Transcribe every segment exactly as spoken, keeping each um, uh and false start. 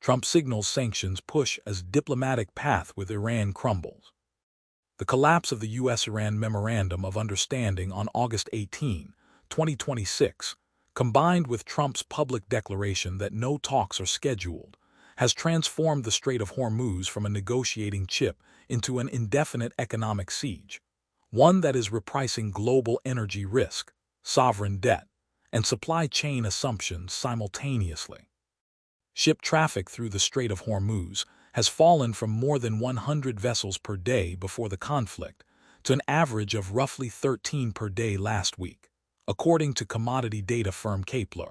Trump signals sanctions push as diplomatic path with Iran crumbles. The collapse of the U S Iran Memorandum of Understanding on August eighteenth, twenty twenty-six, combined with Trump's public declaration that no talks are scheduled, has transformed the Strait of Hormuz from a negotiating chip into an indefinite economic siege, one that is repricing global energy risk, sovereign debt, and supply chain assumptions simultaneously. Ship traffic through the Strait of Hormuz has fallen from more than one hundred vessels per day before the conflict to an average of roughly thirteen per day last week, according to commodity data firm Kpler.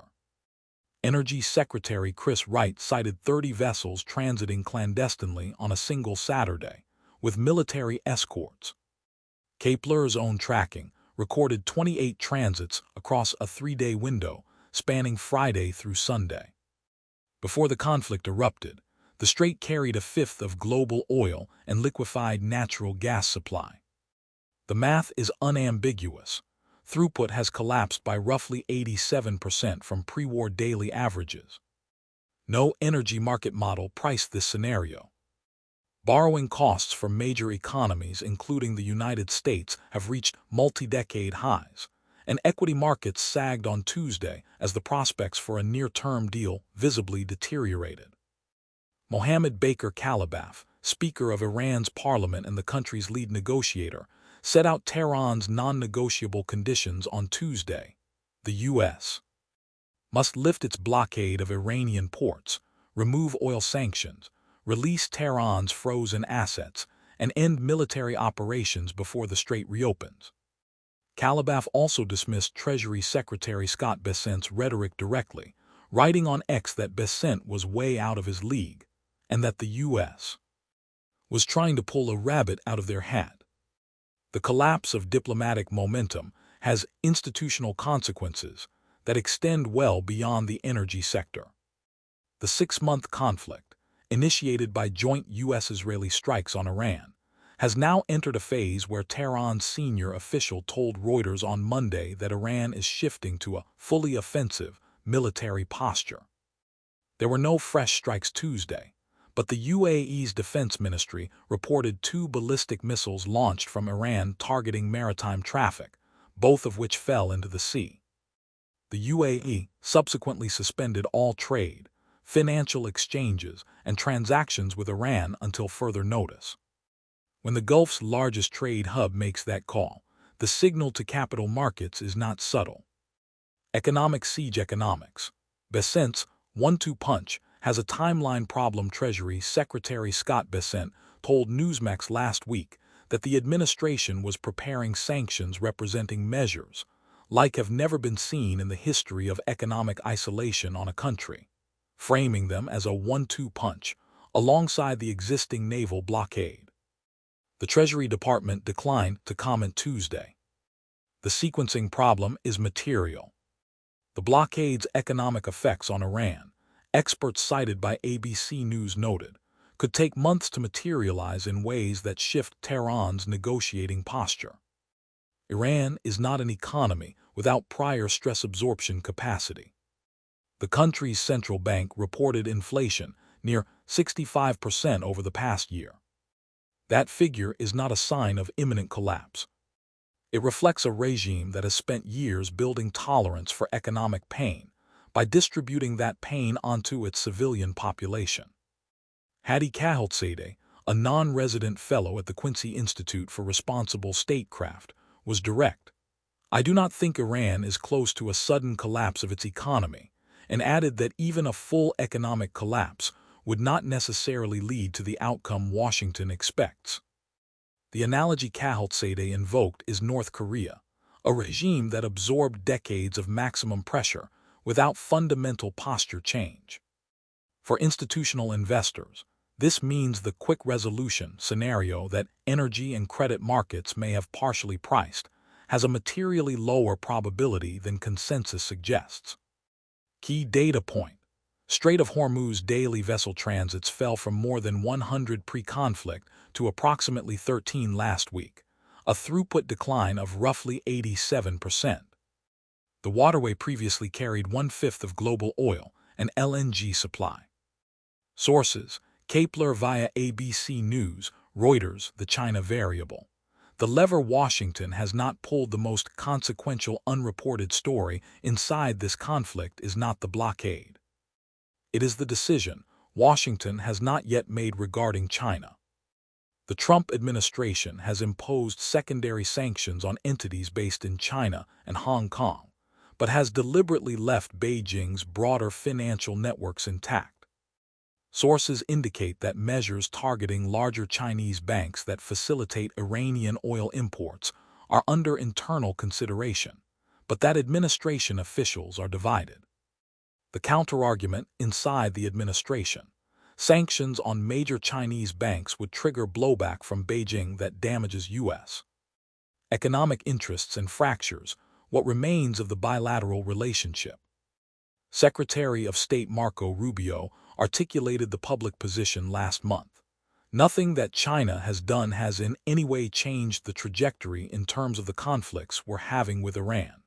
Energy Secretary Chris Wright cited thirty vessels transiting clandestinely on a single Saturday, with military escorts. Kpler's own tracking recorded twenty-eight transits across a three-day window spanning Friday through Sunday. Before the conflict erupted, the strait carried a fifth of global oil and liquefied natural gas supply. The math is unambiguous. Throughput has collapsed by roughly eighty-seven percent from pre-war daily averages. No energy market model priced this scenario. Borrowing costs for major economies, including the United States, have reached multi-decade highs, and equity markets sagged on Tuesday as the prospects for a near-term deal visibly deteriorated. Mohammed Baker Kalibaf, Speaker of Iran's parliament and the country's lead negotiator, set out Tehran's non-negotiable conditions on Tuesday. The U S must lift its blockade of Iranian ports, remove oil sanctions, release Tehran's frozen assets, and end military operations before the strait reopens. Kalibaf also dismissed Treasury Secretary Scott Bessent's rhetoric directly, writing on X that Bessent was way out of his league, and that the U S was trying to pull a rabbit out of their hat. The collapse of diplomatic momentum has institutional consequences that extend well beyond the energy sector. The six-month conflict, initiated by joint U S-Israeli strikes on Iran, has now entered a phase where Tehran's senior official told Reuters on Monday that Iran is shifting to a fully offensive military posture. There were no fresh strikes Tuesday, but the U A E's defense ministry reported two ballistic missiles launched from Iran targeting maritime traffic, both of which fell into the sea. The U A E subsequently suspended all trade, financial exchanges, and transactions with Iran until further notice. When the Gulf's largest trade hub makes that call, the signal to capital markets is not subtle. Economic siege economics. Bessent's one two punch has a timeline problem. Treasury Secretary Scott Bessent told Newsmax last week that the administration was preparing sanctions representing measures like have never been seen in the history of economic isolation on a country, framing them as a one two punch alongside the existing naval blockade. The Treasury Department declined to comment Tuesday. The sequencing problem is material. The blockade's economic effects on Iran, experts cited by A B C News noted, could take months to materialize in ways that shift Tehran's negotiating posture. Iran is not an economy without prior stress absorption capacity. The country's central bank reported inflation near sixty-five percent over the past year. That figure is not a sign of imminent collapse. It reflects a regime that has spent years building tolerance for economic pain by distributing that pain onto its civilian population. Hadi Khalilzadeh, a non-resident fellow at the Quincy Institute for Responsible Statecraft, was direct. "I do not think Iran is close to a sudden collapse of its economy," and added that even a full economic collapse would not necessarily lead to the outcome Washington expects. The analogy Khalilzadeh invoked is North Korea, a regime that absorbed decades of maximum pressure without fundamental posture change. For institutional investors, this means the quick resolution scenario that energy and credit markets may have partially priced has a materially lower probability than consensus suggests. Key data point: Strait of Hormuz daily vessel transits fell from more than one hundred pre-conflict to approximately thirteen last week, a throughput decline of roughly eighty-seven percent. The waterway previously carried one-fifth of global oil and L N G supply. Sources: Kapler via A B C News, Reuters, The China Variable. The lever Washington has not pulled. The most consequential unreported story inside this conflict is not the blockade. It is the decision Washington has not yet made regarding China. The Trump administration has imposed secondary sanctions on entities based in China and Hong Kong, but has deliberately left Beijing's broader financial networks intact. Sources indicate that measures targeting larger Chinese banks that facilitate Iranian oil imports are under internal consideration, but that administration officials are divided. The counterargument inside the administration: sanctions on major Chinese banks would trigger blowback from Beijing that damages U S economic interests and fractures what remains of the bilateral relationship. Secretary of State Marco Rubio articulated the public position last month. Nothing that China has done has in any way changed the trajectory in terms of the conflicts we're having with Iran.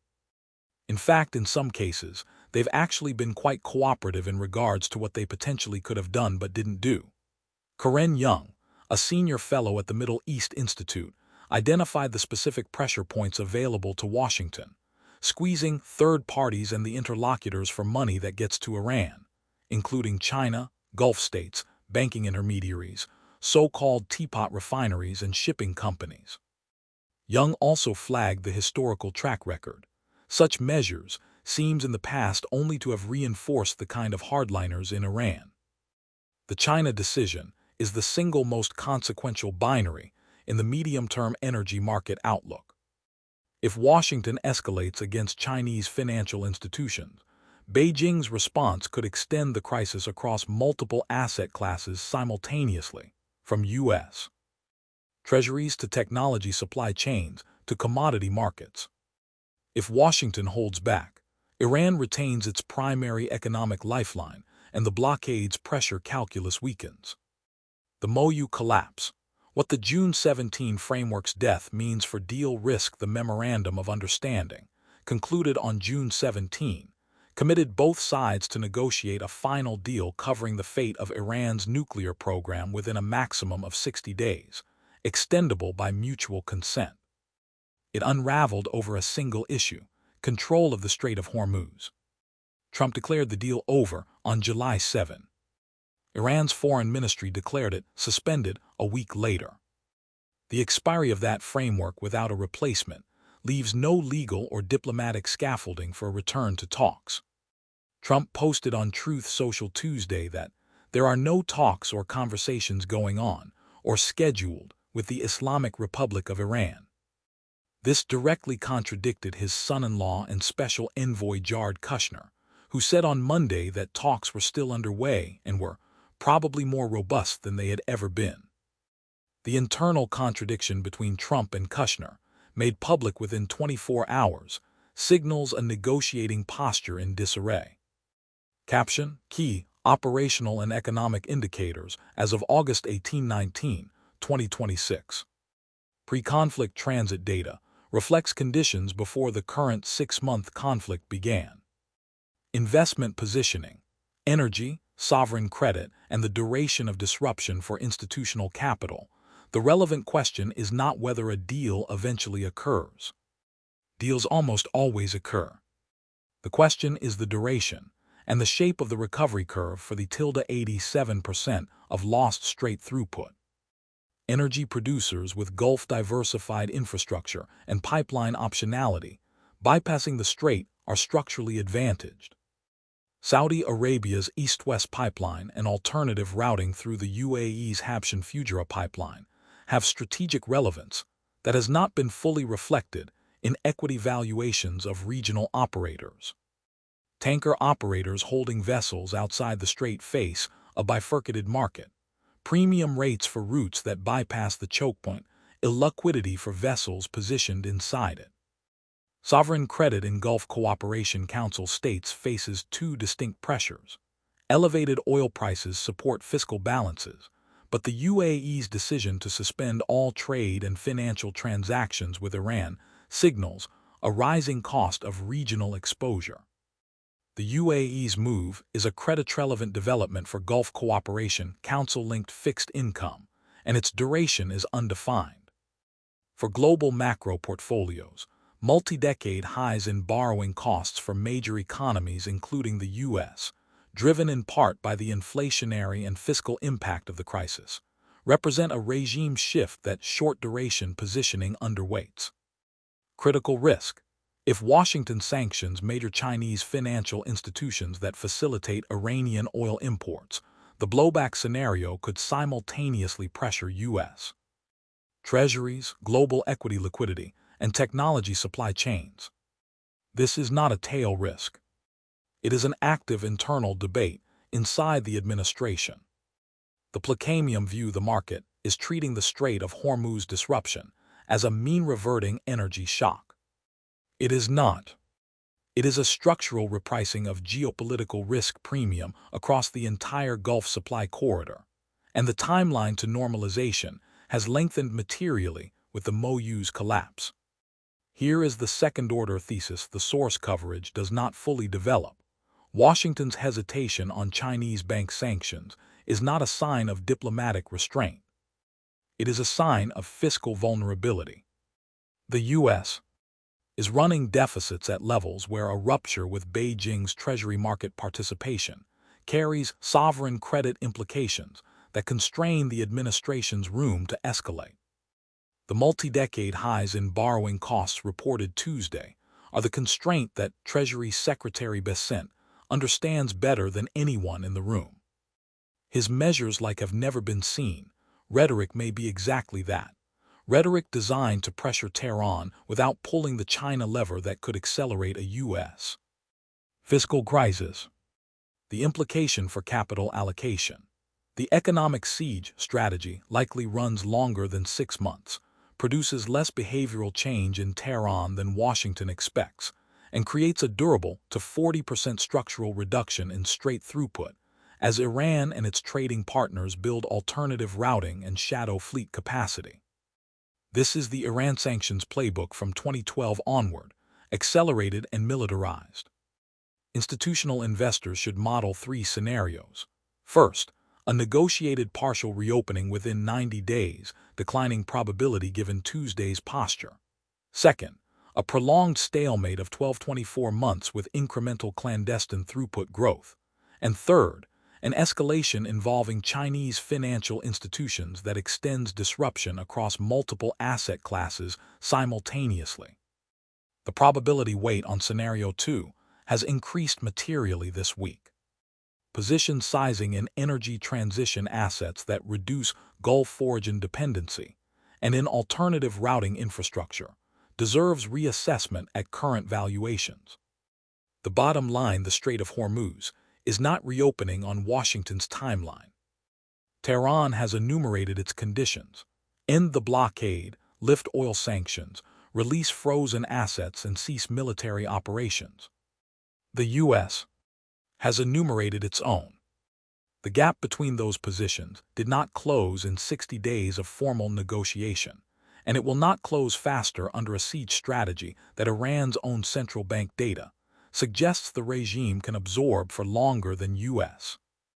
In fact, in some cases, they've actually been quite cooperative in regards to what they potentially could have done but didn't do. Karen Young, a senior fellow at the Middle East Institute, identified the specific pressure points available to Washington: squeezing third parties and the interlocutors for money that gets to Iran, including China, Gulf states, banking intermediaries, so-called teapot refineries, and shipping companies. Young also flagged the historical track record. Such measures seems in the past only to have reinforced the kind of hardliners in Iran. The China decision is the single most consequential binary in the medium-term energy market outlook. If Washington escalates against Chinese financial institutions, Beijing's response could extend the crisis across multiple asset classes simultaneously, from U S treasuries to technology supply chains to commodity markets. If Washington holds back, Iran retains its primary economic lifeline, and the blockade's pressure calculus weakens. The M O U collapse. What the June seventeenth framework's death means for deal risk: the Memorandum of Understanding, concluded on June seventeenth, committed both sides to negotiate a final deal covering the fate of Iran's nuclear program within a maximum of sixty days, extendable by mutual consent. It unraveled over a single issue: control of the Strait of Hormuz. Trump declared the deal over on July seventh. Iran's foreign ministry declared it suspended a week later. The expiry of that framework without a replacement leaves no legal or diplomatic scaffolding for a return to talks. Trump posted on Truth Social Tuesday that there are no talks or conversations going on or scheduled with the Islamic Republic of Iran. This directly contradicted his son-in-law and special envoy Jared Kushner, who said on Monday that talks were still underway and were probably more robust than they had ever been. The internal contradiction between Trump and Kushner, made public within twenty-four hours, signals a negotiating posture in disarray. Caption: Key operational and economic indicators as of August eighteenth nineteenth, twenty twenty-six. Pre-conflict transit data reflects conditions before the current six-month conflict began. Investment positioning, energy, sovereign credit, and the duration of disruption for institutional capital. The relevant question is not whether a deal eventually occurs. Deals almost always occur. The question is the duration and the shape of the recovery curve for the tilde eighty-seven percent of lost straight throughput. Energy producers with Gulf diversified infrastructure and pipeline optionality, bypassing the strait, are structurally advantaged. Saudi Arabia's East-West pipeline and alternative routing through the U A E's Habshan-Fujairah pipeline have strategic relevance that has not been fully reflected in equity valuations of regional operators. Tanker operators holding vessels outside the strait face a bifurcated market: premium rates for routes that bypass the choke point, illiquidity for vessels positioned inside it. Sovereign credit in Gulf Cooperation Council states faces two distinct pressures. Elevated oil prices support fiscal balances, but the U A E's decision to suspend all trade and financial transactions with Iran signals a rising cost of regional exposure. The U A E's move is a credit-relevant development for Gulf Cooperation Council-linked fixed income, and its duration is undefined. For global macro portfolios, multi-decade highs in borrowing costs for major economies including the U S, driven in part by the inflationary and fiscal impact of the crisis, represent a regime shift that short-duration positioning underweights. Critical risk. If Washington sanctions major Chinese financial institutions that facilitate Iranian oil imports, the blowback scenario could simultaneously pressure U S Treasuries, global equity liquidity, and technology supply chains. This is not a tail risk. It is an active internal debate inside the administration. The Placamium view the market is treating the Strait of Hormuz disruption as a mean-reverting energy shock. It is not. It is a structural repricing of geopolitical risk premium across the entire Gulf supply corridor, and the timeline to normalization has lengthened materially with the M O U's collapse. Here is the second-order thesis the source coverage does not fully develop. Washington's hesitation on Chinese bank sanctions is not a sign of diplomatic restraint. It is a sign of fiscal vulnerability. The U S is running deficits at levels where a rupture with Beijing's Treasury market participation carries sovereign credit implications that constrain the administration's room to escalate. The multi-decade highs in borrowing costs reported Tuesday are the constraint that Treasury Secretary Bessent understands better than anyone in the room. His measures like have never been seen. Rhetoric may be exactly that. Rhetoric designed to pressure Tehran without pulling the China lever that could accelerate a U S fiscal crisis. The implication for capital allocation. The economic siege strategy likely runs longer than six months, produces less behavioral change in Tehran than Washington expects, and creates a durable to forty percent structural reduction in straight throughput as Iran and its trading partners build alternative routing and shadow fleet capacity. This is the Iran sanctions playbook from twenty twelve onward, accelerated and militarized. Institutional investors should model three scenarios. First, a negotiated partial reopening within ninety days, declining probability given Tuesday's posture. Second, a prolonged stalemate of twelve to twenty-four months with incremental clandestine throughput growth. And third, an escalation involving Chinese financial institutions that extends disruption across multiple asset classes simultaneously. The probability weight on Scenario two has increased materially this week. Position sizing in energy transition assets that reduce Gulf origin dependency and in alternative routing infrastructure deserves reassessment at current valuations. The bottom line, the Strait of Hormuz is not reopening on Washington's timeline. Tehran has enumerated its conditions: end the blockade, lift oil sanctions, release frozen assets, and cease military operations. The U S has enumerated its own. The gap between those positions did not close in sixty days of formal negotiation, and it will not close faster under a siege strategy that Iran's own central bank data suggests the regime can absorb for longer than U S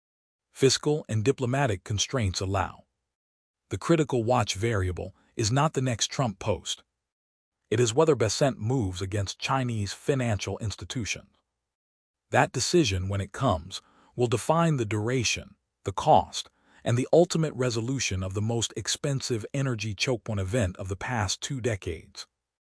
fiscal and diplomatic constraints allow. The critical watch variable is not the next Trump post. It is whether Bessent moves against Chinese financial institutions. That decision, when it comes, will define the duration, the cost, and the ultimate resolution of the most expensive energy chokepoint event of the past two decades.